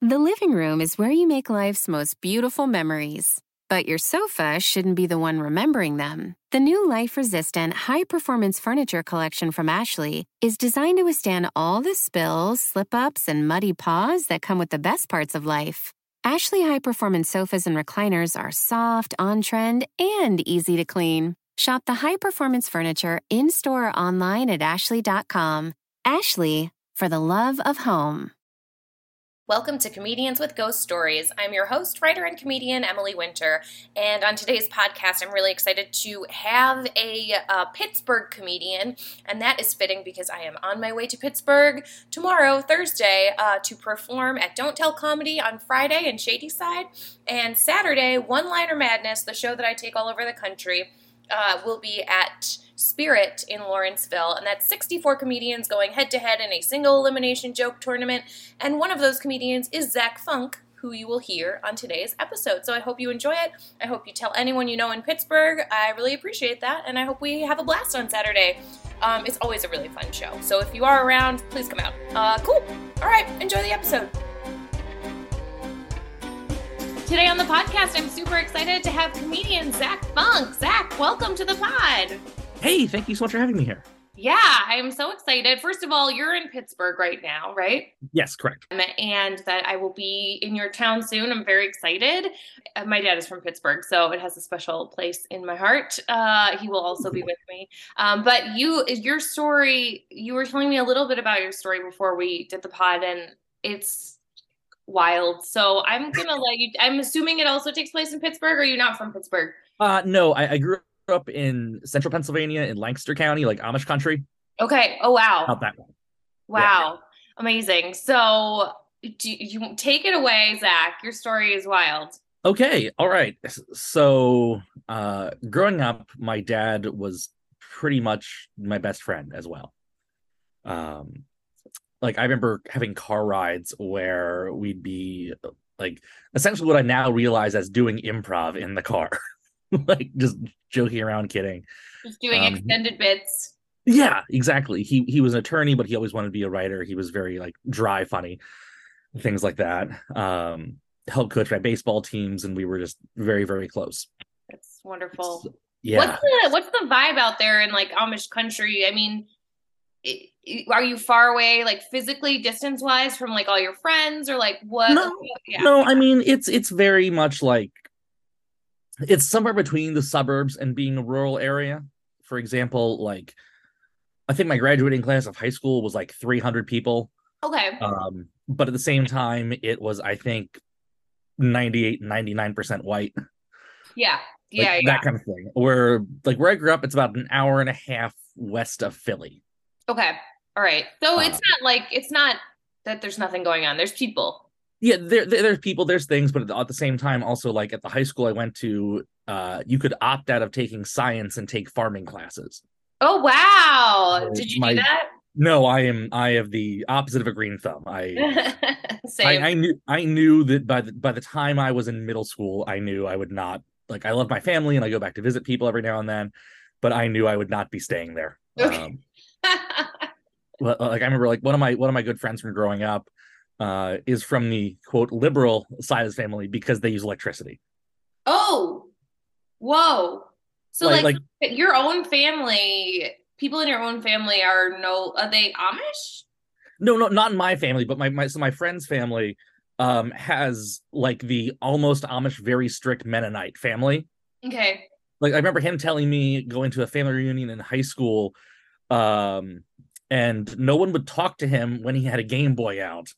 The living room is where you make life's most beautiful memories. But your sofa shouldn't be the one remembering them. The new life-resistant, high-performance furniture collection from Ashley is designed to withstand all the spills, slip-ups, and muddy paws that come with the best parts of life. Ashley high-performance sofas and recliners are soft, on-trend, and easy to clean. Shop the high-performance furniture in-store or online at ashley.com. Ashley, for the love of home. Welcome to Comedians with Ghost Stories. I'm your host, writer, and comedian, Emily Winter. And on today's podcast, I'm really excited to have a Pittsburgh comedian. And that is fitting because I am on my way to Pittsburgh tomorrow, Thursday, to perform at Don't Tell Comedy on Friday in Shadyside. And Saturday, One Liner Madness, the show that I take all over the country, will be at Spirit in Lawrenceville, and that's 64 comedians going head-to-head in a single elimination joke tournament, and one of those comedians is Zach Funk, who you will hear on today's episode. So I hope you enjoy it. I hope you tell anyone you know in Pittsburgh. I really appreciate that, and I hope we have a blast on Saturday. It's always a really fun show, so if you are around, please come out. Cool. All right, enjoy the episode. Today on the podcast, I'm super excited to have comedian Zach Funk. Zach, welcome to the pod. Hey, thank you so much for having me here. Yeah, I'm so excited. First of all, you're in Pittsburgh right now, right? Yes, correct. And that I will be in your town soon. I'm very excited. My dad is from Pittsburgh, so it has a special place in my heart. He will also be with me. But your story, you were telling me a little bit about your story before we did the pod, and it's wild. So I'm going to let you, I'm assuming it also takes place in Pittsburgh, or are you not from Pittsburgh? No, I grew up in central Pennsylvania in Lancaster County, like Amish country. Okay. Oh, wow. Not that one. Wow. Yeah. Amazing. So you take it away, Zach. Your story is wild. Okay. All right. So growing up, my dad was pretty much my best friend as well. Like, I remember having car rides where we'd be like essentially what I now realize as doing improv in the car. Like, just joking around, kidding. Just doing extended bits. Yeah, exactly. He was an attorney, but he always wanted to be a writer. He was very like dry, funny, things like that. Helped coach my baseball teams, and we were just very, very close. That's wonderful. Yeah. What's the vibe out there in like Amish country? I mean, are you far away, like physically, distance wise, from like all your friends, or like what? No. I mean, it's very much like it's somewhere between the suburbs and being a rural area. For example, like I think my graduating class of high school was like 300 people. Okay. But at the same time, it was, I think, 98, 99% white. Yeah. That kind of thing. Where I grew up, it's about an hour and a half west of Philly. Okay. All right. So it's not that there's nothing going on. There's people. Yeah, there's people, there's things, but at the same time, also, like at the high school I went to, you could opt out of taking science and take farming classes. Oh, wow. Did you do that? No, I have the opposite of a green thumb. Same. I knew that by the time I was in middle school, I knew I would not, like, I love my family and I go back to visit people every now and then, but I knew I would not be staying there. Okay. Like, I remember, like, one of my good friends from growing up is from the quote liberal side of his family because they use electricity. Oh, whoa! So like your own family, people in your own family are they Amish? No, not in my family, but my friend's family has like the almost Amish, very strict Mennonite family. Okay. Like, I remember him telling me going to a family reunion in high school, and no one would talk to him when he had a Game Boy out.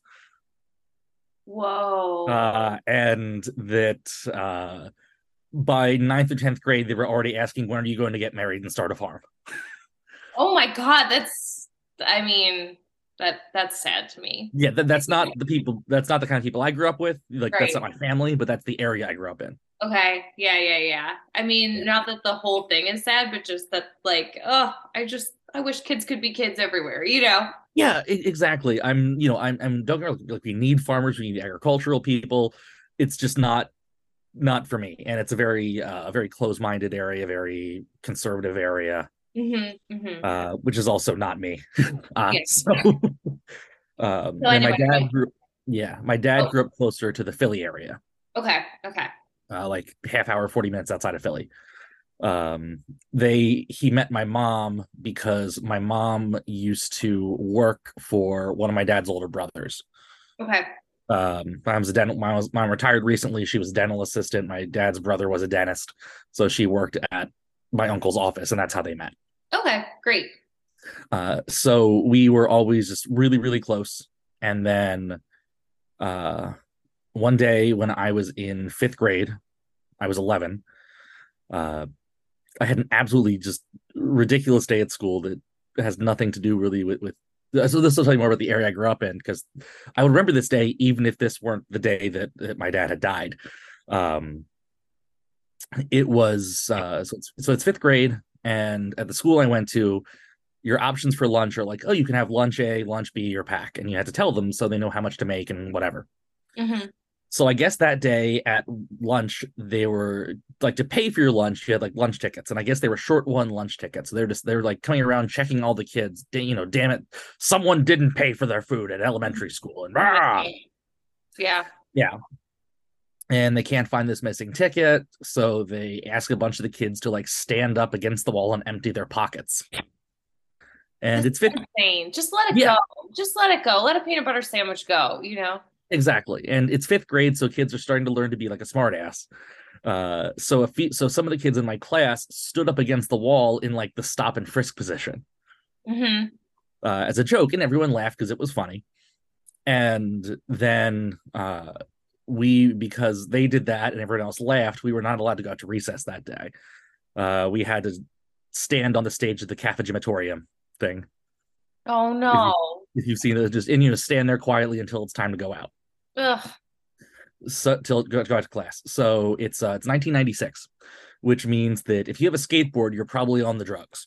Whoa. And that by 9th or 10th grade, they were already asking, when are you going to get married and start a farm? Oh my God. That's sad to me. Yeah, that's not the people. That's not the kind of people I grew up with. Like, right. That's not my family, but that's the area I grew up in. Okay. Yeah. I mean, not that the whole thing is sad, but just that, like, I wish kids could be kids everywhere, you know? Yeah, exactly. I'm don't get, like, we need farmers, we need agricultural people. It's just not for me. And it's a very close-minded area, very conservative area. Which is also not me. Yeah. So anyway, my dad grew Yeah, my dad Oh, grew up closer to the Philly area, okay, okay. like half hour, 40 minutes outside of Philly. He met my mom because my mom used to work for one of my dad's older brothers. Okay. Mom retired recently. She was a dental assistant. My dad's brother was a dentist, so she worked at my uncle's office, and that's how they met. Okay, great. So we were always just really, really close. And then one day when I was in fifth grade, I was 11. I had an absolutely just ridiculous day at school that has nothing to do really with so this will tell you more about the area I grew up in, because I would remember this day even if this weren't the day that my dad had died. It was so it's fifth grade, and at the school I went to, your options for lunch are like, oh, you can have lunch A, lunch B, or pack, and you had to tell them so they know how much to make and whatever. Mm-hmm. So I guess that day at lunch, they were like, to pay for your lunch, you had like lunch tickets, and I guess they were short one lunch tickets. So they're like coming around checking all the kids. Damn it, someone didn't pay for their food at elementary school, and Yeah. yeah, and they can't find this missing ticket, so they ask a bunch of the kids to like stand up against the wall and empty their pockets. And This is insane. Just let it yeah, go. Just let it go. Let a peanut butter sandwich go, you know? exactly. And it's fifth grade, so kids are starting to learn to be like a smartass. So some of the kids in my class stood up against the wall in like the stop and frisk position, Mm-hmm. as a joke, and everyone laughed because it was funny. And then because they did that and everyone else laughed, we were not allowed to go out to recess that day. We had to stand on the stage of the cafegimatorium thing. Oh If you no. if you've seen it, just and stand there quietly until it's time to go out. Ugh. So till go out to class. So it's 1996, which means that if you have a skateboard, you're probably on the drugs.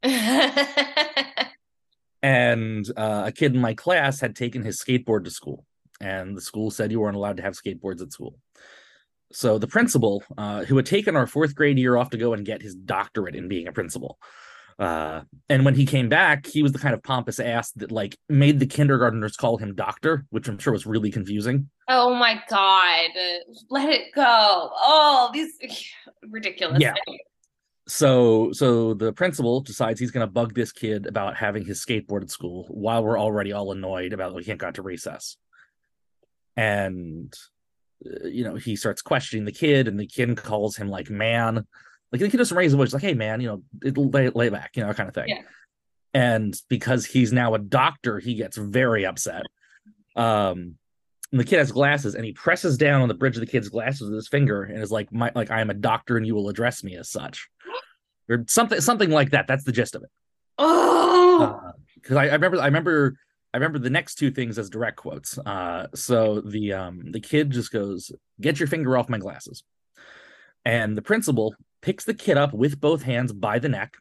And a kid in my class had taken his skateboard to school, and the school said you weren't allowed to have skateboards at school. So the principal, who had taken our fourth grade year off to go and get his doctorate in being a principal, and when he came back, he was the kind of pompous ass that like made the kindergartners call him doctor, which I'm sure was really confusing. Oh my God. Let it go. Oh, these ridiculous. Yeah. So the principal decides he's going to bug this kid about having his skateboard at school while we're already all annoyed about we can't go to recess. And he starts questioning the kid, and the kid calls him like man. Like the kid doesn't raise a voice, like, hey man, lay back, kind of thing. Yeah. And because he's now a doctor, he gets very upset. And the kid has glasses, and he presses down on the bridge of the kid's glasses with his finger and is like, I am a doctor and you will address me as such. Or something like that. That's the gist of it. Oh, Because I remember the next two things as direct quotes. So the kid just goes, "Get your finger off my glasses," and the principal picks the kid up with both hands by the neck,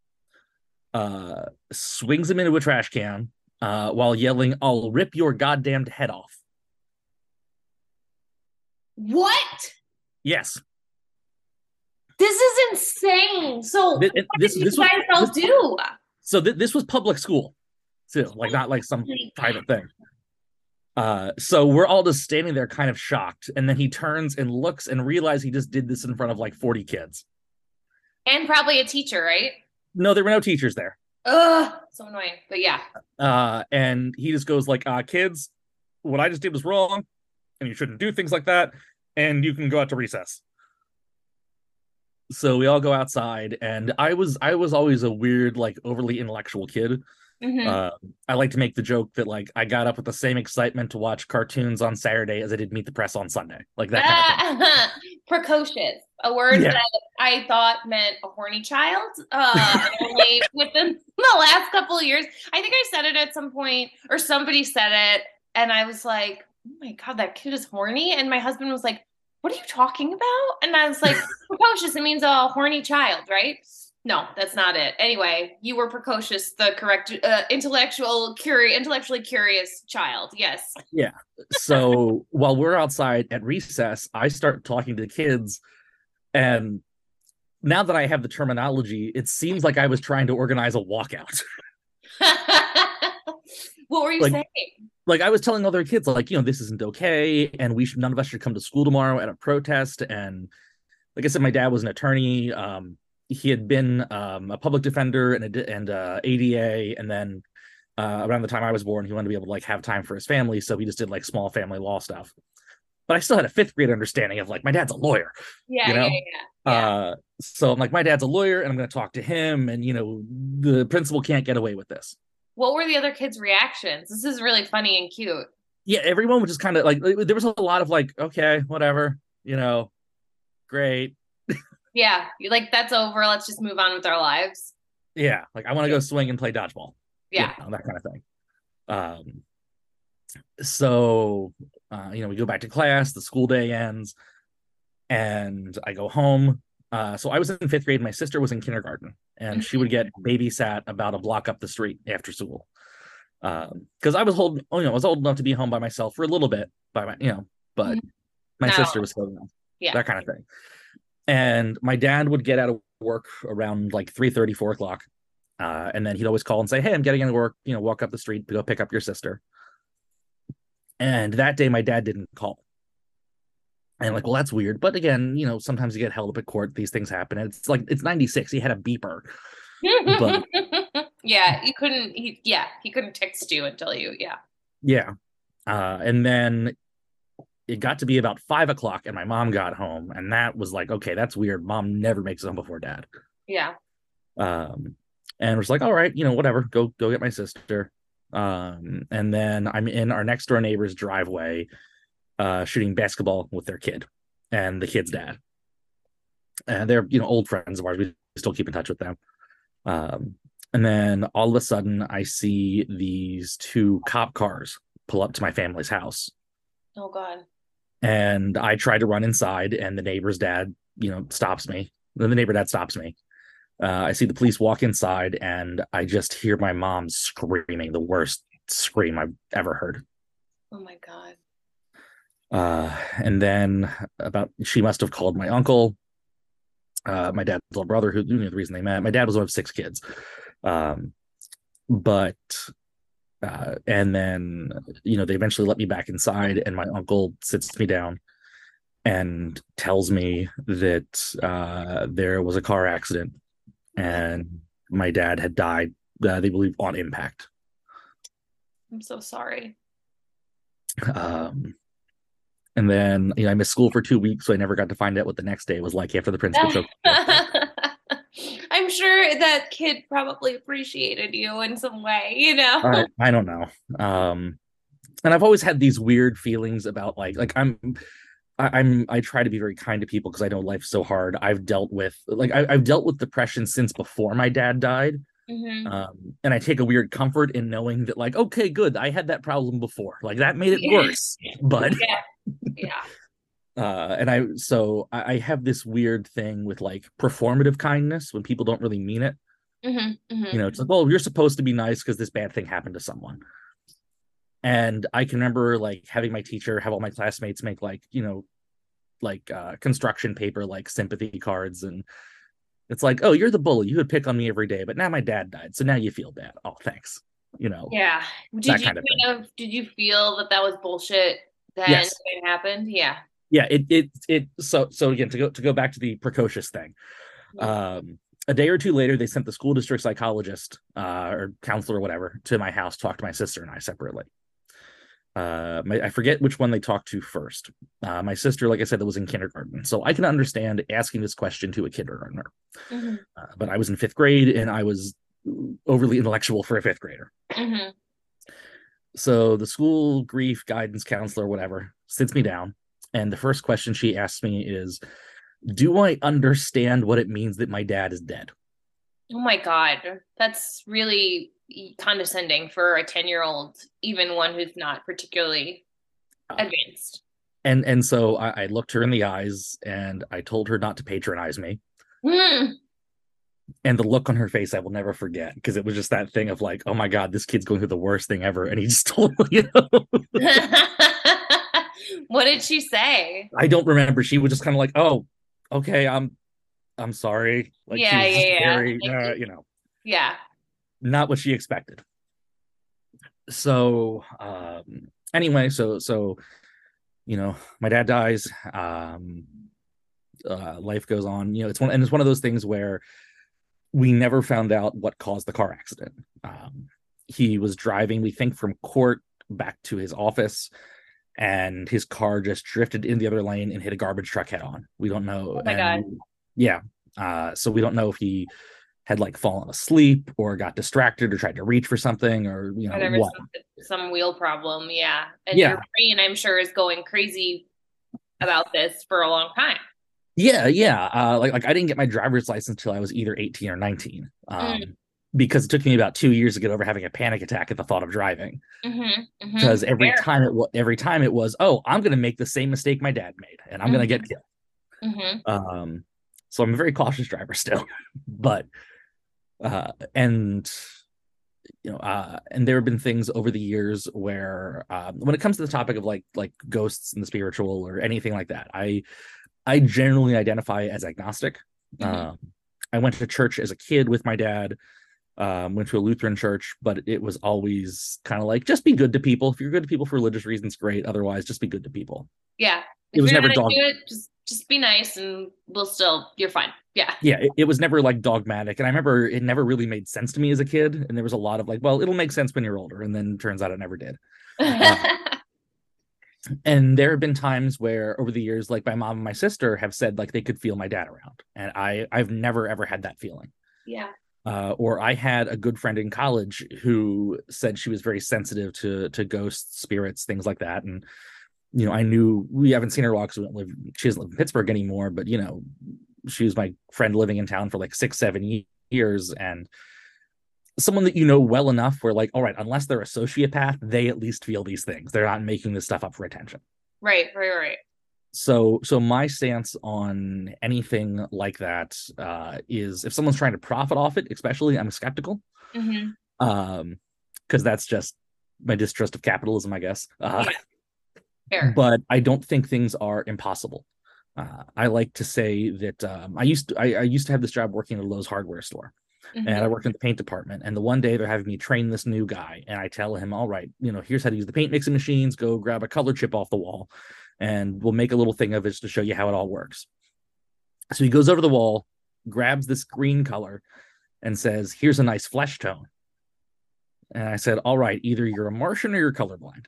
swings him into a trash can, while yelling, "I'll rip your goddamned head off." what? Yes. This is insane. So what did you guys all do? So this was public school too, like not like some private thing. So we're all just standing there kind of shocked, and then he turns and looks and realizes he just did this in front of like 40 kids. And probably a teacher, right? No, there were no teachers there. Ugh, so annoying. But yeah. And he just goes like, kids, what I just did was wrong, and you shouldn't do things like that, and you can go out to recess. So we all go outside, and I was always a weird, like overly intellectual kid. Mm-hmm. I like to make the joke that like I got up with the same excitement to watch cartoons on Saturday as I did Meet the Press on Sunday, like that kind of thing. Precocious, a word that I thought meant a horny child. Only within the last couple of years, I think I said it at some point, or somebody said it, and I was like, "Oh my God, that kid is horny!" And my husband was like, "What are you talking about?" And I was like, "Precocious. It means a horny child, right?" No, that's not it. Anyway, you were precocious, the correct intellectually curious child. Yes. Yeah. So while we're outside at recess, I start talking to the kids, and now that I have the terminology, it seems like I was trying to organize a walkout. What were you saying? like I was telling other kids, like, this isn't okay, and none of us should come to school tomorrow at a protest. And like I said, my dad was an attorney. He had been a public defender and ADA, and then around the time I was born, he wanted to be able to like have time for his family, so he just did like small family law stuff. But I still had a fifth grade understanding of like my dad's a lawyer, Yeah. So I'm like, my dad's a lawyer, and I'm going to talk to him, and the principal can't get away with this. What were the other kids' reactions? This is really funny and cute. Yeah, everyone was just kind of like, there was a lot of like, okay, whatever, great. Yeah, you're like, that's over. Let's just move on with our lives. Yeah, like I want to go swing and play dodgeball. Yeah, that kind of thing. So we go back to class, the school day ends, and I go home. So I was in fifth grade, my sister was in kindergarten, and she would get babysat about a block up the street after school. Because I was old enough to be home by myself for a little bit, but my sister was still young. Yeah, that kind of thing. And my dad would get out of work around like 3:30, 4 o'clock. And then he'd always call and say, hey, I'm getting into work, walk up the street to go pick up your sister. And that day, my dad didn't call. And I'm like, well, that's weird. But again, sometimes you get held up at court. These things happen. And it's like, it's 96. He had a beeper. But yeah, he couldn't text you until Yeah. And then it got to be about 5 o'clock and my mom got home. And that was like, okay, that's weird. Mom never makes it home before dad. Yeah. And we're like, all right, whatever, go get my sister. And then I'm in our next door neighbor's driveway, shooting basketball with their kid and the kid's dad. And they're, old friends of ours. We still keep in touch with them. And then all of a sudden I see these 2 cop cars pull up to my family's house. Oh God. And I try to run inside, and the neighbor's dad, stops me. Then the neighbor dad stops me. I see the police walk inside, and I just hear my mom screaming, the worst scream I've ever heard. Oh my God. And then she must have called my uncle, my dad's little brother, who knew the reason they met. My dad was one of 6 kids. And then, they eventually let me back inside, and my uncle sits me down and tells me that there was a car accident and my dad had died, they believe, on impact. I'm so sorry. And then, I missed school for 2 weeks, so I never got to find out what the next day was like after the principal took. I'm sure that kid probably appreciated you in some way, I don't know. And I've always had these weird feelings about I try to be very kind to people because I know life's so hard. I've dealt with depression since before my dad died. Mm-hmm. And I take a weird comfort in knowing that, like, okay, good, I had that problem before. Like, that made it worse. But yeah. And I have this weird thing with like performative kindness when people don't really mean it. Mm-hmm. Mm-hmm. It's like, well, you're supposed to be nice because this bad thing happened to someone. And I can remember like having my teacher have all my classmates make construction paper, like sympathy cards. And it's like, oh, you're the bully. You would pick on me every day, but now my dad died. So now you feel bad. Oh, thanks. Yeah. Did you feel that was bullshit then when it happened? Yeah. Yeah. So again, to go back to the precocious thing, a day or two later, they sent the school district psychologist or counselor or whatever to my house to talk to my sister and I separately. I forget which one they talked to first. My sister, like I said, that was in kindergarten, so I can understand asking this question to a kindergartner. Mm-hmm. But I was in 5th grade, and I was overly intellectual for a 5th grader. Mm-hmm. So the school grief guidance counselor, whatever, sits me down, and the first question she asks me is, do I understand what it means that my dad is dead? Oh my God. That's really condescending for a 10-year-old, even one who's not particularly advanced. And so I looked her in the eyes and I told her not to patronize me. And the look on her face I will never forget, because it was just that thing of like, oh my God, this kid's going through the worst thing ever. And he just totally, What did she say? I don't remember. She was just kind of like, oh, okay, I'm sorry. Like, yeah. Very, Yeah. not what she expected. So anyway, so my dad dies. Life goes on. It's one of those things where we never found out what caused the car accident. He was driving, we think, from court back to his office, and his car just drifted in the other lane and hit a garbage truck head on. We don't know. Oh my God. Yeah. So we don't know if he had like fallen asleep or got distracted or tried to reach for something, or Or there was what. some wheel problem. Yeah. And Yeah. your brain, I'm sure, is going crazy about this for a long time. Yeah. Like I didn't get my driver's license until I was either 18 or 19. Because it took me about 2 years to get over having a panic attack at the thought of driving. Because every time it was, oh, I'm gonna make the same mistake my dad made, and I'm gonna get killed. So I'm a very cautious driver still, but and and there have been things over the years where when it comes to the topic of like ghosts and the spiritual or anything like that, I generally identify as agnostic. I went to church as a kid with my dad. Went to a Lutheran church, but it was always kind of like, just be good to people. If you're good to people for religious reasons, great. Otherwise, just be good to people. Yeah. It was never dogmatic. Do it, just be nice, and you're fine. Yeah. Yeah. It was never like dogmatic. And I remember it never really made sense to me as a kid. And there was a lot of like, well, it'll make sense when you're older. And then turns out it never did. And there have been times where over the years, like my mom and my sister have said like they could feel my dad around. And I've never, ever had that feeling. Yeah. Or I had a good friend in college who said she was very sensitive to ghosts, spirits, things like that. And, I knew, we haven't seen her a lot because she doesn't live in Pittsburgh anymore, but, she was my friend living in town for like 6-7 years. And someone that well enough where like, all right, unless they're a sociopath, they at least feel these things. They're not making this stuff up for attention. Right. So my stance on anything like that is if someone's trying to profit off it, especially, I'm skeptical. Because that's just my distrust of capitalism, I guess. Fair. But I don't think things are impossible. I like to say that I used to have this job working at a Lowe's hardware store. And I worked in the paint department. And the one day they're having me train this new guy. And I tell him, all right, here's how to use the paint mixing machines. Go grab a color chip off the wall. And we'll make a little thing of it to show you how it all works. So he goes over the wall, grabs this green color, and says, here's a nice flesh tone. And I said, all right, either you're a Martian or you're colorblind.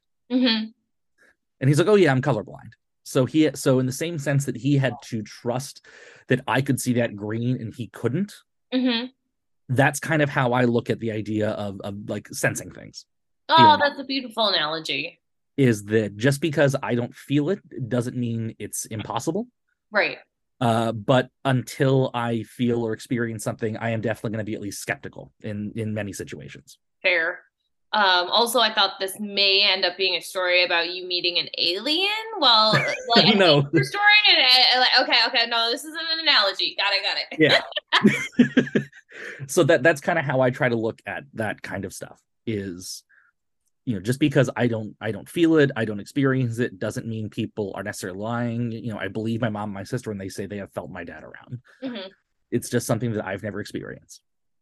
And he's like, oh, yeah, I'm colorblind. So in the same sense that he had to trust that I could see that green and he couldn't, that's kind of how I look at the idea of like sensing things. Oh, that's a beautiful analogy. Is that just because I don't feel it doesn't mean it's impossible. Right. But until I feel or experience something, I am definitely going to be at least skeptical in many situations. Fair. Also, I thought this may end up being a story about you meeting an alien. Well, like no story, and like, okay, no, this isn't an analogy. Got it. Yeah. So that's kind of how I try to look at that kind of stuff. Is just because I don't feel it, I don't experience it, doesn't mean people are necessarily lying. I believe my mom and my sister when they say they have felt my dad around. It's just something that I've never experienced.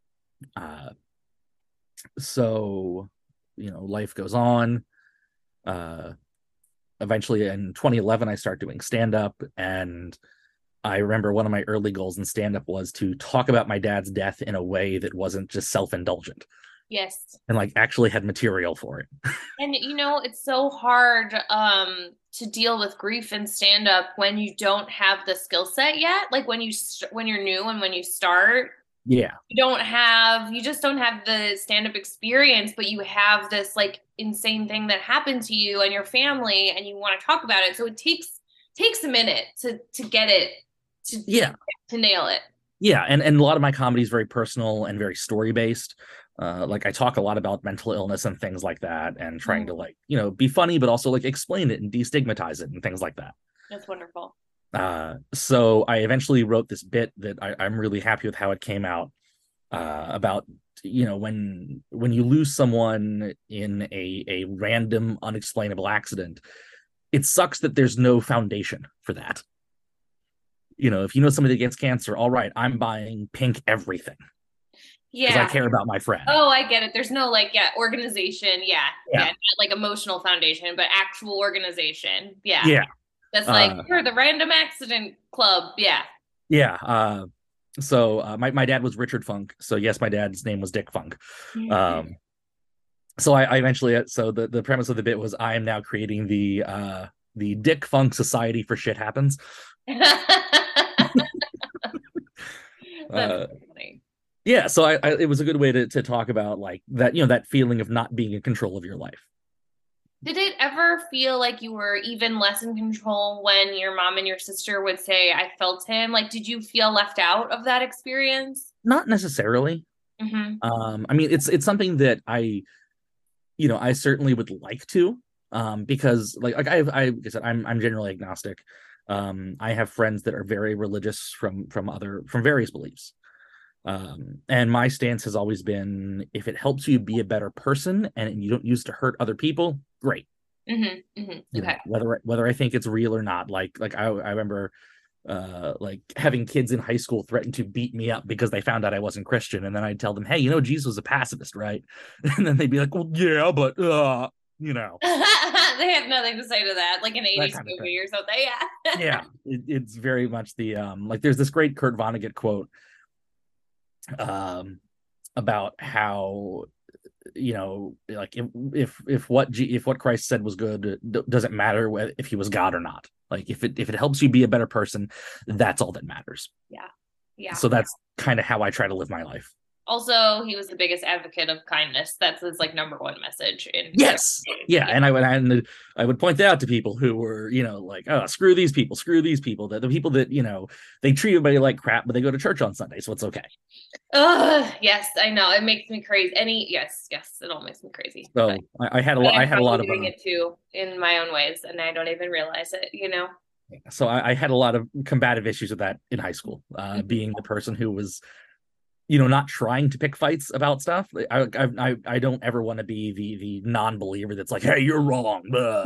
So life goes on. Eventually in 2011 I start doing stand-up, and I remember one of my early goals in stand-up was to talk about my dad's death in a way that wasn't just self-indulgent. Yes. And like actually had material for it. And it's so hard to deal with grief and stand up when you don't have the skill set yet. Like when you're new and when you start, you just don't have the stand up experience, but you have this like insane thing that happened to you and your family, and you want to talk about it. So it takes a minute to get it to nail it. Yeah, and a lot of my comedy is very personal and very story based. Like I talk a lot about mental illness and things like that, and trying to be funny, but also like explain it and destigmatize it and things like that. That's wonderful. So I eventually wrote this bit that I'm really happy with how it came out, about when you lose someone in a random unexplainable accident, it sucks that there's no foundation for that. If somebody that gets cancer, all right, I'm buying pink everything. because I Yeah. care about my friend. Oh, I get it. There's no like, yeah, organization. Yeah. Yeah. Not like emotional foundation, but actual organization. Yeah. Yeah. That's like, Uh, you're the random accident club. Yeah. yeah. So my dad was Richard Funk. So yes, my dad's name was Dick Funk. So I eventually, so the premise of the bit was I am now creating the Dick Funk Society for Shit Happens. That's funny. Yeah, so it was a good way to talk about like that, that feeling of not being in control of your life. Did it ever feel like you were even less in control when your mom and your sister would say, I felt him? Like, did you feel left out of that experience? Not necessarily. Mm-hmm. I mean, it's something that I certainly would like to, because like like I said, I'm generally agnostic. I have friends that are very religious from various beliefs. And my stance has always been, if it helps you be a better person and you don't use to hurt other people, great. Mm-hmm. Mm-hmm. Okay. Whether I think it's real or not. Like I remember like having kids in high school threaten to beat me up because they found out I wasn't Christian, and then I'd tell them, hey, Jesus was a pacifist, right? And then they'd be like, well, yeah, but They have nothing to say to that, like an 80s kind of movie thing. or something. Yeah. Yeah, it's very much the like there's this great Kurt Vonnegut quote about how like if what Christ said was good, it doesn't matter if he was God or not. Like if it helps you be a better person, that's all that matters. Yeah. Yeah. So that's kind of how I try to live my life. Also, he was the biggest advocate of kindness. That's his like number one message. Yes. Yeah. And I would point that out to people who were, like, oh, screw these people, the people that, they treat everybody like crap, but they go to church on Sunday, so it's okay. Yes, I know. It makes me crazy. Yes, it all makes me crazy. So I had a lot of doing it too in my own ways, and I don't even realize it, So I had a lot of combative issues with that in high school, being the person who was not trying to pick fights about stuff. I don't ever want to be the non-believer that's like, hey, you're wrong,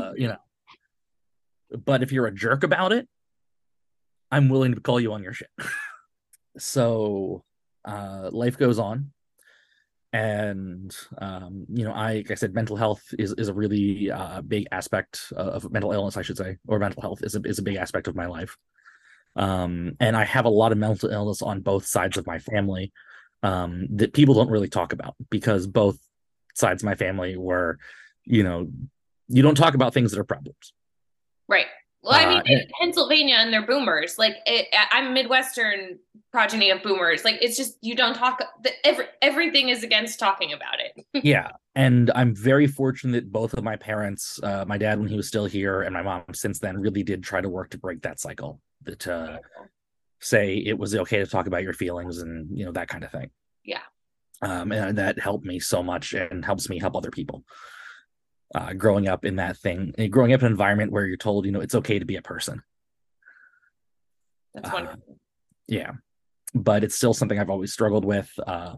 but if you're a jerk about it, I'm willing to call you on your shit. So life goes on, and like I said, mental health is a really big aspect of mental illness, I should say, or mental health is a big aspect of my life. And I have a lot of mental illness on both sides of my family, that people don't really talk about, because both sides of my family were, you don't talk about things that are problems. Right. Well, I mean, Pennsylvania and they're boomers. Like, I'm Midwestern progeny of boomers. Like, it's just, you don't talk. Everything is against talking about it. Yeah. And I'm very fortunate both of my parents, my dad when he was still here, and my mom since then, really did try to work to break that cycle, that say it was okay to talk about your feelings and, that kind of thing. Yeah. And that helped me so much and helps me help other people. Growing up in an environment where you're told, it's okay to be a person. That's wonderful. Yeah. But it's still something I've always struggled with.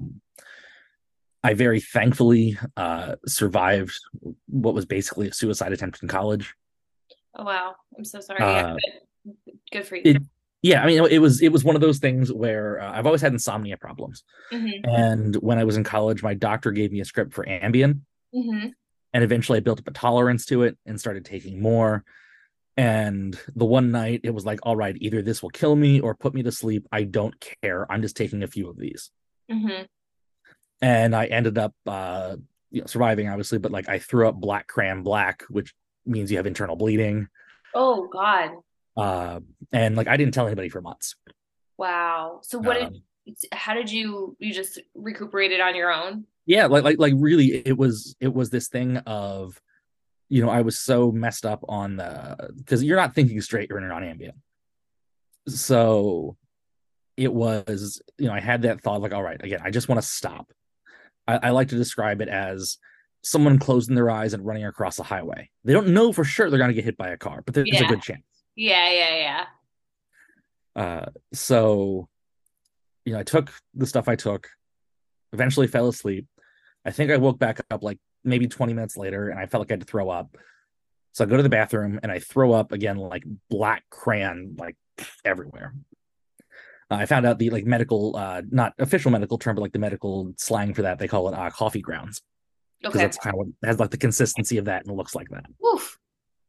I very thankfully survived what was basically a suicide attempt in college. Oh, wow. I'm so sorry. Good for you. Yeah, I mean, it was one of those things where I've always had insomnia problems. Mm-hmm. And when I was in college, my doctor gave me a script for Ambien. Mm-hmm. And eventually I built up a tolerance to it and started taking more. And the one night it was like, all right, either this will kill me or put me to sleep. I don't care. I'm just taking a few of these. Mm-hmm. And I ended up surviving, obviously, but like I threw up black crayon black, which means you have internal bleeding. Oh, God. And like I didn't tell anybody for months. Wow. So how did you just recuperated on your own? Yeah, like really, it was this thing of, I was so messed up on because you're not thinking straight when you're on Ambien. So it was, I had that thought like, all right, again, I just want to stop. I like to describe it as someone closing their eyes and running across a highway. They don't know for sure they're going to get hit by a car, but there's a good chance. Yeah. So, I took the stuff I took, eventually fell asleep. I think I woke back up like maybe 20 minutes later, and I felt like I had to throw up. So I go to the bathroom and I throw up again, like black crayon, like everywhere. I found out the like medical, not official medical term, but like the medical slang for that, they call it coffee grounds, because Okay. that's kind of what has like the consistency of that and looks like that. Oof.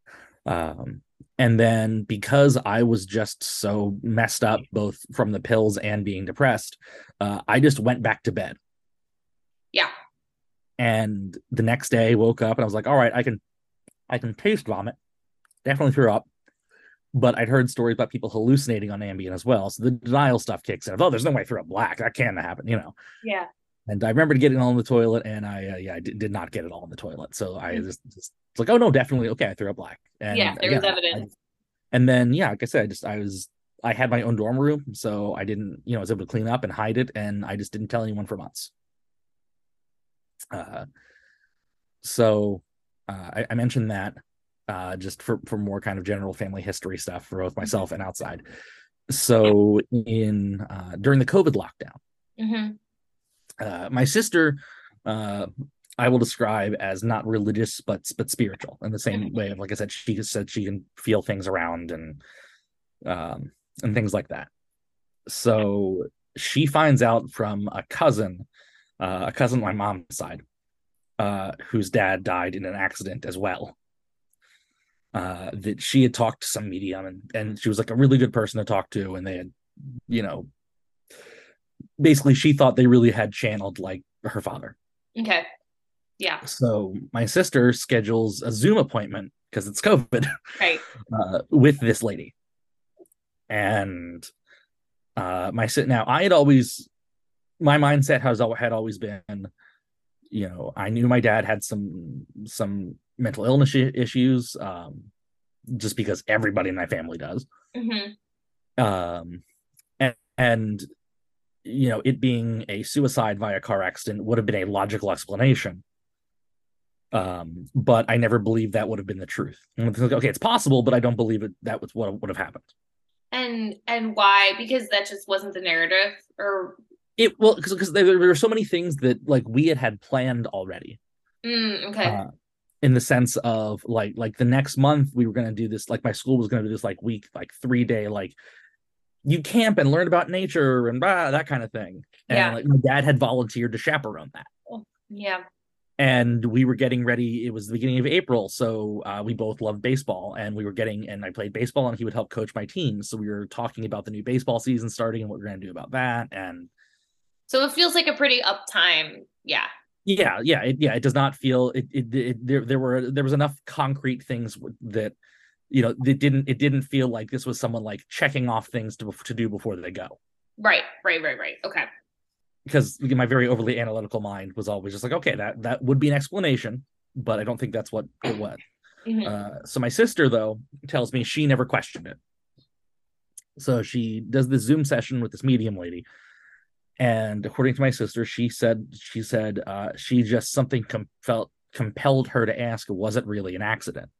And then because I was just so messed up, both from the pills and being depressed, I just went back to bed. Yeah. And the next day, woke up and I was like, all right, I can taste vomit. Definitely threw up. But I'd heard stories about people hallucinating on Ambien as well. So the denial stuff kicks in. Oh, there's no way I threw up black. That can't happen, you know. Yeah. And I remember getting it all in the toilet, and I did not get it all in the toilet. So I just it's like, oh no, definitely okay. I threw up black, and Yeah, there was evidence. and then like I said, I had my own dorm room, so I didn't, I was able to clean up and hide it, and I just didn't tell anyone for months. So I mentioned that just for more kind of general family history stuff for both myself and outside. So in during the COVID lockdown, my sister, I will describe as not religious but spiritual, in the same way of, like I said, she said she can feel things around and things like that. So she finds out from a cousin on my mom's side, whose dad died in an accident as well. That she had talked to some medium, and she was like a really good person to talk to, and they had, basically she thought they really had channeled like her father. Okay. Yeah. So my sister schedules a Zoom appointment, because it's COVID, Right. with this lady. And now my mindset had always been, I knew my dad had some mental illness issues, just because everybody in my family does. And it being a suicide via car accident would have been a logical explanation. But I never believed that would have been the truth. Okay, it's possible, but I don't believe that was what would have happened. And why? Because that just wasn't the narrative, or because there were so many things that like we had planned already. Okay. In the sense of like the next month we were going to do this, like my school was going to do this like week, like 3-day, like you camp and learn about nature and that kind of thing. And like my dad had volunteered to chaperone that. Yeah. And we were getting ready. It was the beginning of April, so we both loved baseball, and I played baseball, and he would help coach my team. So we were talking about the new baseball season starting and what we're going to do about that. And so it feels like a pretty uptime. Yeah. It does not feel there was enough concrete things that it didn't feel like this was someone like checking off things to do before they go. Right. Okay. Because my very overly analytical mind was always just like, okay, that would be an explanation, but I don't think that's what it was. So my sister, though, tells me she never questioned it. So she does this Zoom session with this medium lady, and according to my sister, she said she just something felt compelled her to ask, was it really an accident?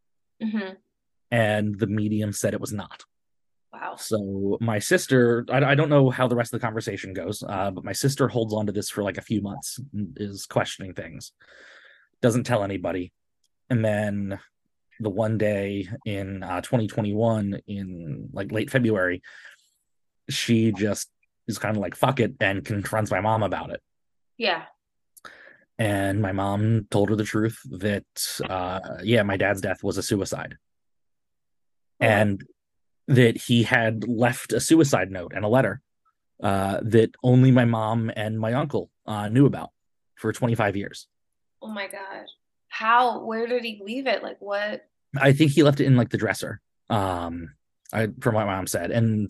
And the medium said it was not. Wow. So my sister, I don't know how the rest of the conversation goes, but my sister holds on to this for like a few months, is questioning things, doesn't tell anybody. And then the one day in 2021, in like late February, she just is kind of like, fuck it, and confronts my mom about it. Yeah. And my mom told her the truth that, my dad's death was a suicide. And that he had left a suicide note and a letter that only my mom and my uncle knew about for 25 years. Oh my God. Where did he leave it? Like what? I think he left it in like the dresser, from what my mom said. And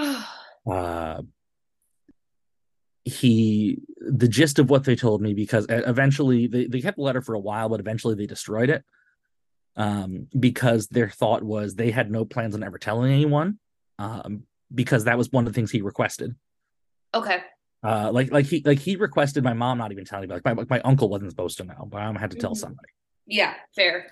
the gist of what they told me, because eventually they kept the letter for a while, but eventually they destroyed it. Because their thought was they had no plans on ever telling anyone, because that was one of the things he requested. Okay. He requested my mom not even tell anybody. Like my uncle wasn't supposed to know, but I had to tell somebody. Yeah, fair.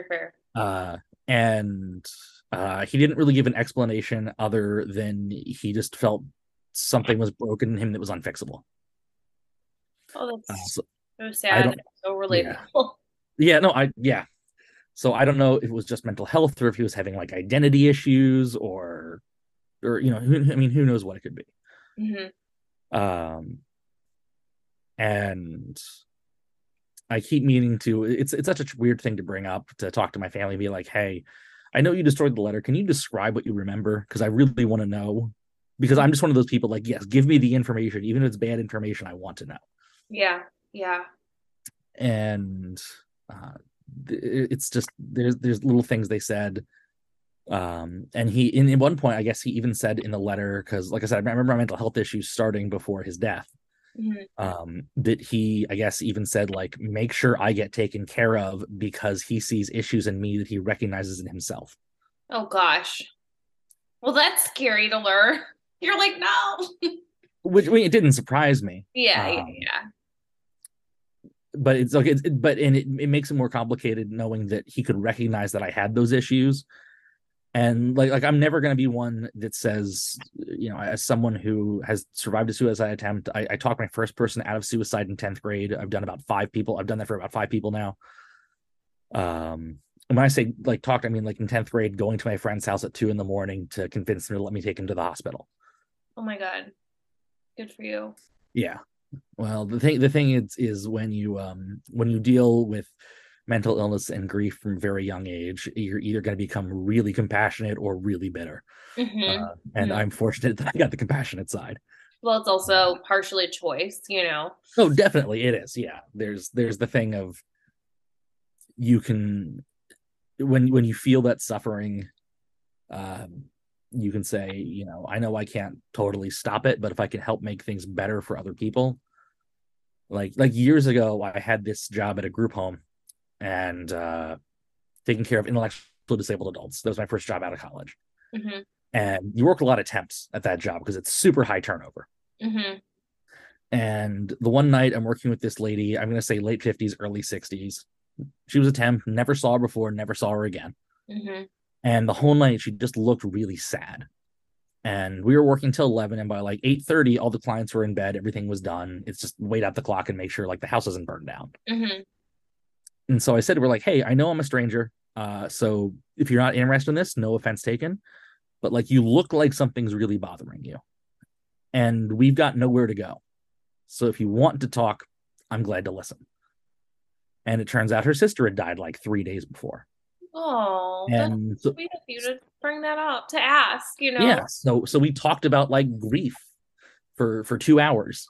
And he didn't really give an explanation other than he just felt something was broken in him that was unfixable. Oh, that's so sad. So relatable. So I don't know if it was just mental health or if he was having like identity issues or or who knows what it could be. Mm-hmm. um and I keep meaning to, it's such a weird thing to bring up, to talk to my family and be like, hey, I know you destroyed the letter, can you describe what you remember, because I really want to know, because I'm just one of those people, like, yes, give me the information, even if it's bad information, I want to know. Yeah. And it's just, there's little things they said. And he, in one point, I guess he even said in the letter, because like I said, I remember my mental health issues starting before his death. That he, I guess, even said, like, make sure I get taken care of, because he sees issues in me that he recognizes in himself. Oh gosh. Well, that's scary to learn. You're like, no. Which, I mean, it didn't surprise me. Yeah. But it's okay. It makes it more complicated knowing that he could recognize that I had those issues. And like I'm never going to be one that says, as someone who has survived a suicide attempt, I talked my first person out of suicide in 10th grade. I've done about 5 people. I've done that for about 5 people now. And when I say like talked, I mean like in 10th grade, going to my friend's house at 2 a.m. to convince him to let me take him to the hospital. Oh my God. Good for you. Yeah. Well, the thing is when you deal with mental illness and grief from a very young age, you're either going to become really compassionate or really bitter. And I'm fortunate that I got the compassionate side. Well, it's also partially choice, Oh, definitely it is. Yeah. There's the thing of, you can, when you feel that suffering, you can say, I know I can't totally stop it, but if I can help make things better for other people. Like years ago, I had this job at a group home, and taking care of intellectually disabled adults. That was my first job out of college. And you work a lot of temps at that job because it's super high turnover. And the one night I'm working with this lady, I'm going to say late 50s, early 60s. She was a temp, never saw her before, never saw her again. And the whole night she just looked really sad. And we were working till 11, and by like 8:30, all the clients were in bed, everything was done. It's just wait out the clock and make sure like the house isn't burned down. And so I said, we're like, hey, I know I'm a stranger. So if you're not interested in this, no offense taken, but like, you look like something's really bothering you. And we've got nowhere to go. So if you want to talk, I'm glad to listen. And it turns out her sister had died like 3 days before. Oh, and that's sweet of you to bring that up, to ask, Yeah. So we talked about like grief for 2 hours.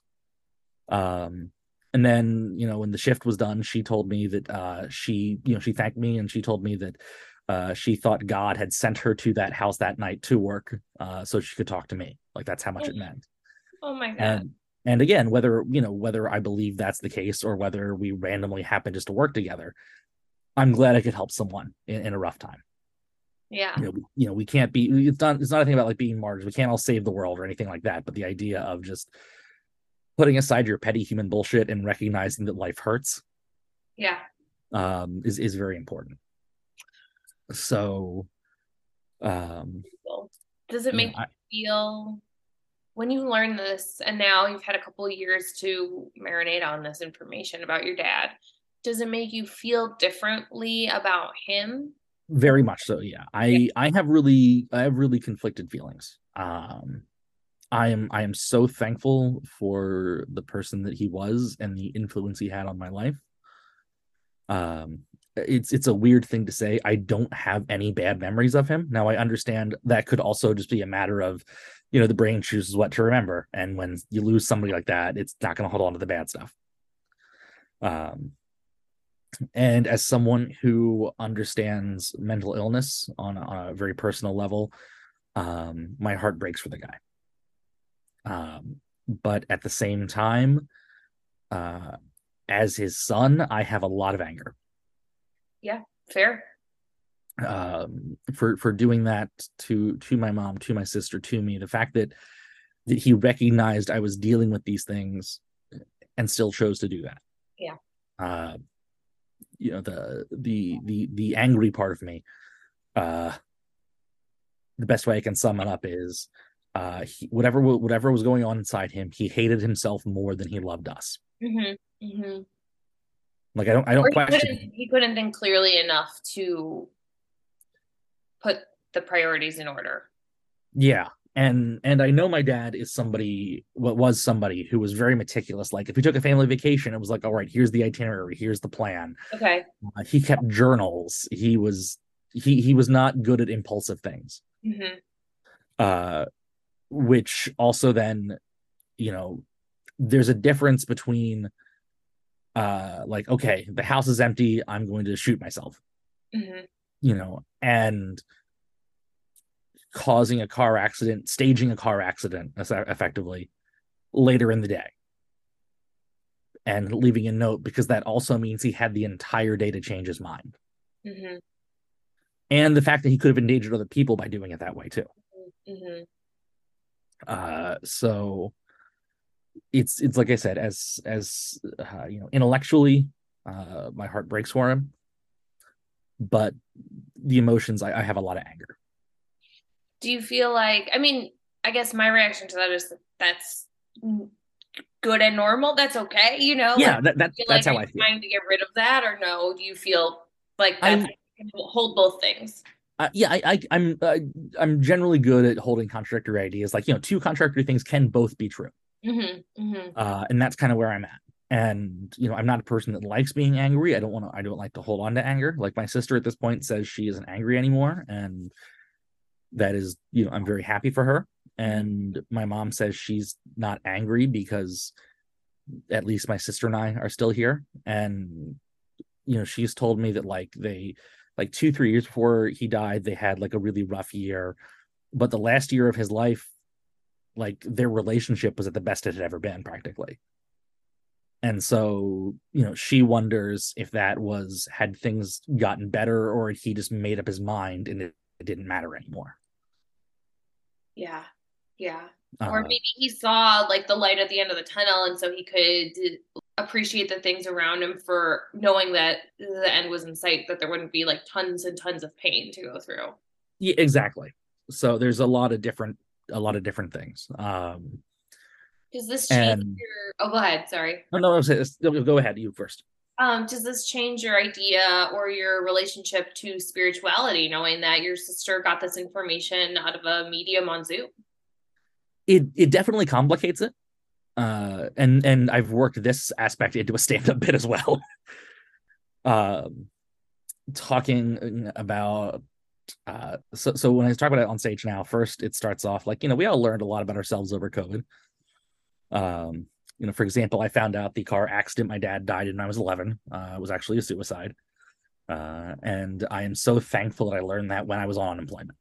And then, when the shift was done, she told me that she thanked me, and she told me that she thought God had sent her to that house that night to work, so she could talk to me. Like, that's how much it meant. Oh my God. And again, whether I believe that's the case or whether we randomly happen just to work together, I'm glad I could help someone in a rough time. Yeah. We can't be, it's not a thing about like being martyrs. We can't all save the world or anything like that. But the idea of just putting aside your petty human bullshit and recognizing that life hurts. Yeah. Is very important. So, does it make you feel, when you learn this, and now you've had a couple of years to marinate on this information about your dad, does it make you feel differently about him? Very much so. Yeah. I have really conflicted feelings. I am so thankful for the person that he was and the influence he had on my life. It's a weird thing to say. I don't have any bad memories of him. Now, I understand that could also just be a matter of, the brain chooses what to remember. And when you lose somebody like that, it's not going to hold on to the bad stuff. And as someone who understands mental illness on a very personal level, my heart breaks for the guy. But at the same time, as his son, I have a lot of anger. Yeah, fair. For doing that to my mom, to my sister, to me, the fact that he recognized I was dealing with these things and still chose to do that. Yeah. The angry part of me, the best way I can sum it up is, whatever was going on inside him, he hated himself more than he loved us. Like, I don't question. He couldn't think clearly enough to put the priorities in order. Yeah. And I know my dad is somebody, what was somebody who was very meticulous. Like if we took a family vacation, it was like, all right, here's the itinerary, here's the plan. Okay. He kept journals. He was not good at impulsive things. Mm-hmm. Which also then, there's a difference between like, okay, the house is empty, I'm going to shoot myself. Mm-hmm. And causing a car accident, staging a car accident effectively later in the day and leaving a note, because that also means he had the entire day to change his mind. Mm-hmm. And the fact that he could have endangered other people by doing it that way too. Mm-hmm. So it's like I said, as intellectually, my heart breaks for him, but the emotions, I have a lot of anger. Do you feel like, I mean, I guess my reaction to that is that's good and normal. That's okay, Yeah, like, that's how I feel. Trying to get rid of that, or no? Do you feel like I'm can hold both things? Yeah, I'm generally good at holding contradictory ideas. Like, two contradictory things can both be true. Mm-hmm. Mm-hmm. And that's kind of where I'm at. And I'm not a person that likes being angry. I don't like to hold on to anger. Like my sister at this point says she isn't angry anymore, and that is, I'm very happy for her. And my mom says she's not angry because at least my sister and I are still here. And she's told me that like they, like 2-3 years before he died, they had like a really rough year, but the last year of his life, like their relationship was at the best it had ever been, practically. And so, she wonders if that was, had things gotten better, or he just made up his mind and it didn't matter anymore. Yeah. Or maybe he saw like the light at the end of the tunnel, and so he could appreciate the things around him for knowing that the end was in sight, that there wouldn't be like tons and tons of pain to go through. Yeah, exactly. So there's a lot of different things. Does this change your... Oh, go ahead. Sorry. No, go ahead. You first. Does this change your idea or your relationship to spirituality, knowing that your sister got this information out of a medium on Zoom? It definitely complicates it. And I've worked this aspect into a stand-up bit as well. Talking about so when I talk about it on stage now, first it starts off like, we all learned a lot about ourselves over COVID. For example, I found out the car accident my dad died in when I was 11 was actually a suicide. And I am so thankful that I learned that when I was on unemployment.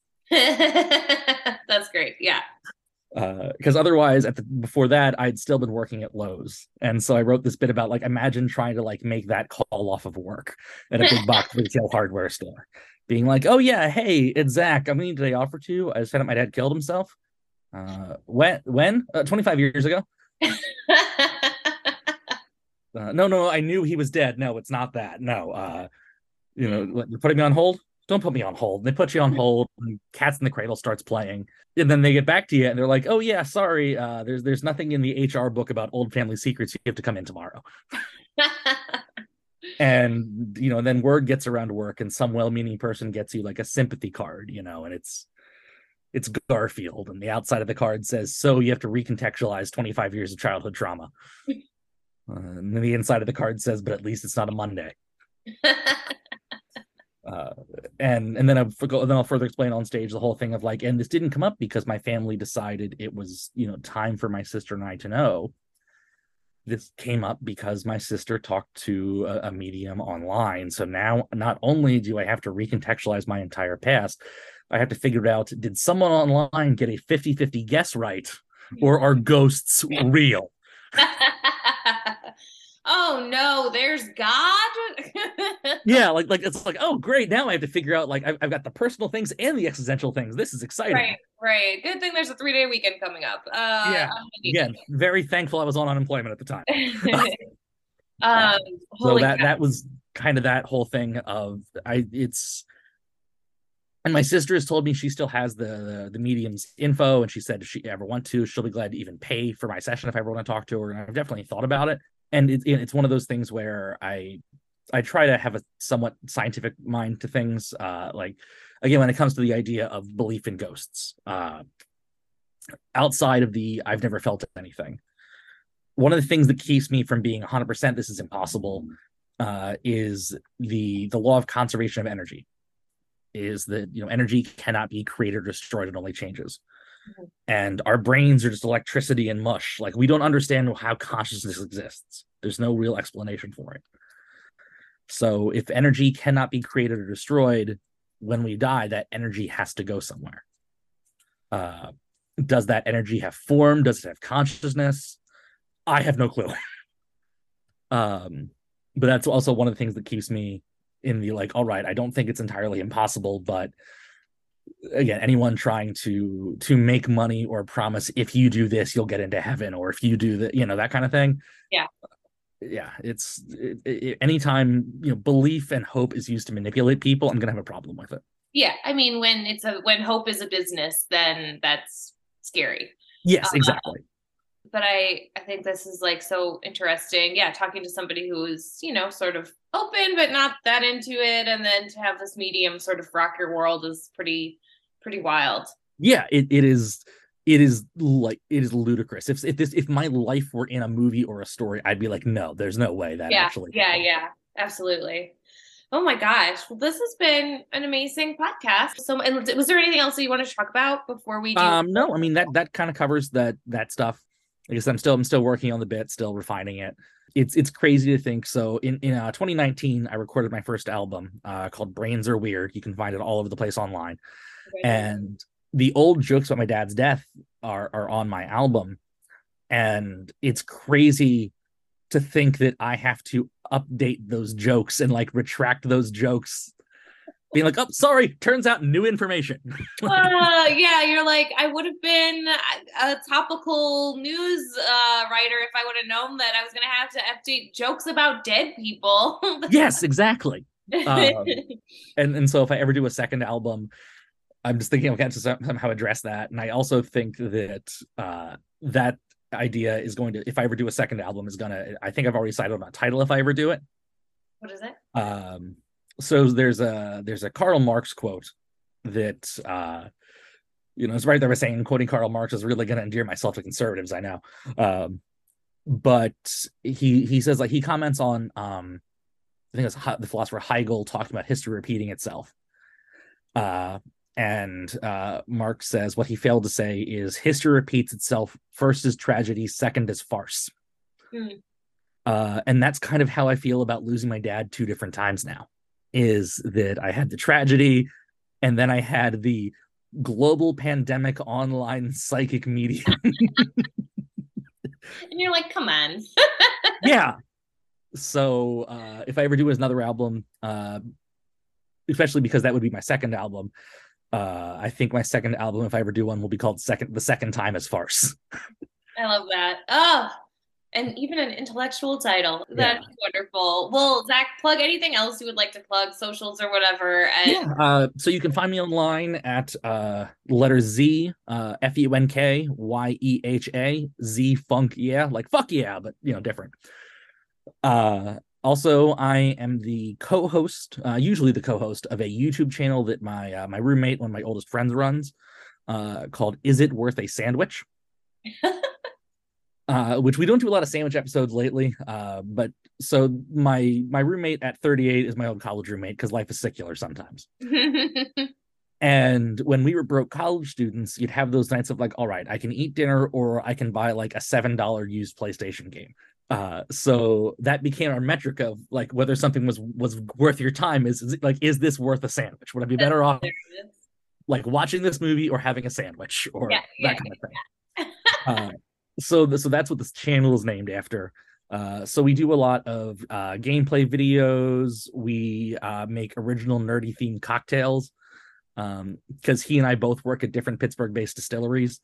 That's great. Yeah. Because otherwise, before that, I'd still been working at Lowe's, and so I wrote this bit about like, imagine trying to like make that call off of work at a big box retail hardware store, being like, "Oh yeah, hey, it's Zach. I'm meeting today. Offer to. I just found out my dad killed himself. When? 25 years ago. No, I knew he was dead. No, it's not that. No, you're putting me on hold. Don't put me on hold. And they put you on hold, and Cats in the Cradle starts playing. And then they get back to you and they're like, oh yeah, sorry. There's nothing in the HR book about old family secrets. You have to come in tomorrow. And, then word gets around work and some well-meaning person gets you like a sympathy card, and it's Garfield. And the outside of the card says, so you have to recontextualize 25 years of childhood trauma. And then the inside of the card says, but at least it's not a Monday. And then I'll further explain on stage the whole thing of like, and this didn't come up because my family decided it was, time for my sister and I to know. This came up because my sister talked to a medium online. So now not only do I have to recontextualize my entire past, I have to figure out, did someone online get a 50-50 guess right, or are ghosts real? Oh no, there's God. Yeah, like it's like, oh great, now I have to figure out, like, I've got the personal things and the existential things. This is exciting. Right. Good thing there's a 3-day weekend coming up. Yeah. Again, very thankful I was on unemployment at the time. So that was kind of that whole thing of and my sister has told me she still has the medium's info, and she said if she ever want to, she'll be glad to even pay for my session if I ever want to talk to her. And I've definitely thought about it. And it's one of those things where I try to have a somewhat scientific mind to things. Like, again, when it comes to the idea of belief in ghosts, outside of the I've never felt anything. One of the things that keeps me from being 100% this is impossible is the law of conservation of energy. Is that, you know, energy cannot be created or destroyed, it only changes. Mm-hmm. And our brains are just electricity and mush. Like, we don't understand how consciousness exists. There's no real explanation for it. So if energy cannot be created or destroyed, when we die, that energy has to go somewhere. Does that energy have form? Does it have consciousness? I have no clue. But that's also one of the things that keeps me in the, like, all right, I don't think it's entirely impossible, but again, anyone trying to make money or promise if you do this you'll get into heaven, or if you do that, you know, that kind of thing. Yeah, it's anytime, you know, belief and hope is used to manipulate people, I'm gonna have a problem with it. Yeah, I mean, when hope is a business, then that's scary. Yes, exactly. But I think this is like so interesting. Yeah, talking to somebody who is, you know, sort of open but not that into it, and then to have this medium sort of rock your world is pretty wild. Yeah, it is ludicrous. If my life were in a movie or a story, I'd be like, no, there's no way that actually happened. Yeah, absolutely. Oh my gosh. Well, this has been an amazing podcast. So, and was there anything else that you want to talk about before we do? No, I mean, that kind of covers that stuff. I guess I'm still working on the bit, still refining it. It's crazy to think. So in 2019, I recorded my first album called Brains Are Weird. You can find it all over the place online. Okay. And the old jokes about my dad's death are on my album. And it's crazy to think that I have to update those jokes and like retract those jokes, being like, oh, sorry, turns out new information. Yeah, you're like, I would have been a topical news writer if I would have known that I was going to have to update jokes about dead people. Yes, exactly. And so if I ever do a second album, I'm just thinking I can somehow address that. And I also think that that idea is going to, if I ever do a second album, I think I've already decided on a title if I ever do it. What is it? So there's a Karl Marx quote that you know, it's right there by saying quoting Karl Marx is really going to endear myself to conservatives, I know. But he says, like, he comments on I think it's the philosopher Hegel talking about history repeating itself. And Marx says what he failed to say is history repeats itself, first as tragedy, second as farce. And that's kind of how I feel about losing my dad 2 different times now, is that I had the tragedy and then I had the global pandemic online psychic medium. And you're like, come on. Yeah. So if I ever do another album, especially because that would be my second album, I think my second album, if I ever do one, will be called The Second Time as Farce. I love that. Oh, and even an intellectual title. That's wonderful. Well, Zach, plug anything else you would like to plug, socials or whatever. And so you can find me online at letter Z, FUNKYEHA, Z Funk, yeah, like fuck yeah, but you know, different. Also, I am the co-host, usually the co-host of a YouTube channel that my roommate, one of my oldest friends, runs, called Is It Worth a Sandwich? Which we don't do a lot of sandwich episodes lately. But so my roommate at 38 is my old college roommate because life is secular sometimes. And when we were broke college students, you'd have those nights of like, all right, I can eat dinner or I can buy like a $7 used PlayStation game. So that became our metric of like whether something was worth your time. Is this worth a sandwich? Would I be better off like watching this movie or having a sandwich or that kind of thing? So that's what this channel is named after. So we do a lot of gameplay videos. We make original nerdy themed cocktails because he and I both work at different Pittsburgh-based distilleries.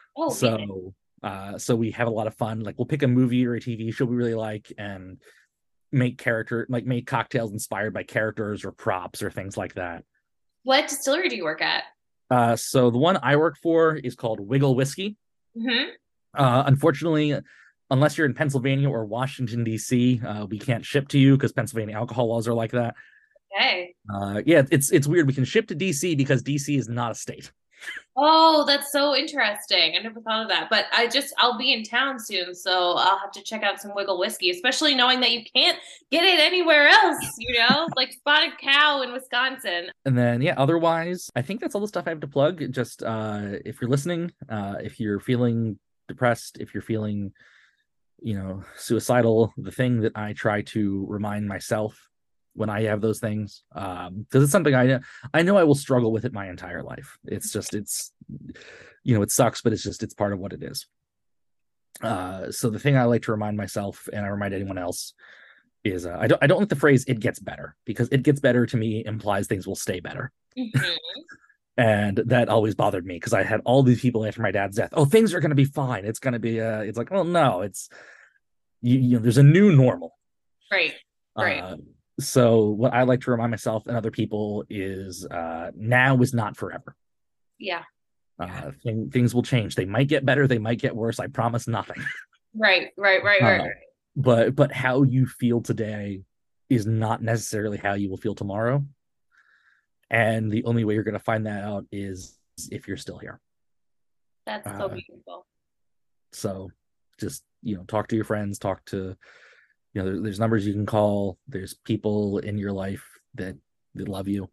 So we have a lot of fun. Like we'll pick a movie or a TV show we really like and make cocktails inspired by characters or props or things like that. What distillery do you work at? So the one I work for is called Wiggle Whiskey. Mm-hmm. Unfortunately, unless you're in Pennsylvania or Washington, D.C., we can't ship to you because Pennsylvania alcohol laws are like that. Okay. Yeah, it's weird. We can ship to D.C. because D.C. is not a state. Oh, that's so interesting. I never thought of that. But I'll be in town soon, so I'll have to check out some Wiggle whiskey, especially knowing that you can't get it anywhere else, like Spotted Cow in Wisconsin. And then, yeah, otherwise, I think that's all the stuff I have to plug. Just if you're listening, if you're feeling depressed, if you're feeling, suicidal, the thing that I try to remind myself when I have those things, because it's something I know I will struggle with it my entire life. It's it sucks, but it's part of what it is. So the thing I like to remind myself, and I remind anyone else, is I don't like the phrase "it gets better," because "it gets better" to me implies things will stay better. Mhm. And that always bothered me because I had all these people after my dad's death. Oh, things are going to be fine. It's going to be it's like, well, no, it's there's a new normal. Right. So what I like to remind myself and other people is now is not forever. Yeah. Things will change. They might get better. They might get worse. I promise nothing. Right. But how you feel today is not necessarily how you will feel tomorrow. And the only way you're going to find that out is if you're still here. That's so beautiful. So just, talk to your friends, talk to, there's numbers you can call. There's people in your life that love you.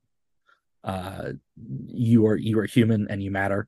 You are human and you matter.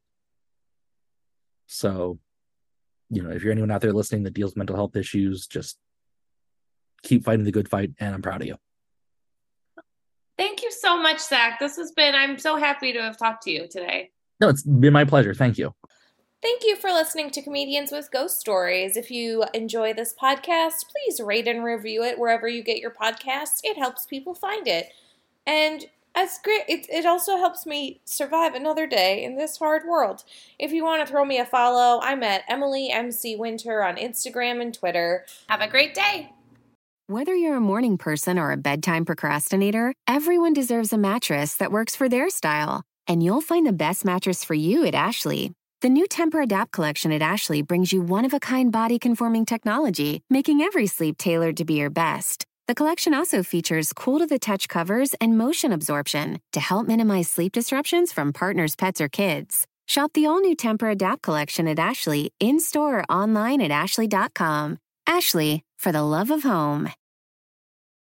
So, if you're anyone out there listening that deals with mental health issues, just keep fighting the good fight. And I'm proud of you. Thank you so much, Zach. I'm so happy to have talked to you today. No, it's been my pleasure. Thank you. Thank you for listening to Comedians with Ghost Stories. If you enjoy this podcast, please rate and review it wherever you get your podcasts. It helps people find it. And that's great. It also helps me survive another day in this hard world. If you want to throw me a follow, I'm at Emily MC Winter on Instagram and Twitter. Have a great day. Whether you're a morning person or a bedtime procrastinator, everyone deserves a mattress that works for their style. And you'll find the best mattress for you at Ashley. The new Temper-Adapt collection at Ashley brings you one-of-a-kind body-conforming technology, making every sleep tailored to be your best. The collection also features cool-to-the-touch covers and motion absorption to help minimize sleep disruptions from partners, pets, or kids. Shop the all-new Temper-Adapt collection at Ashley, in-store or online at ashley.com. Ashley, for the love of home.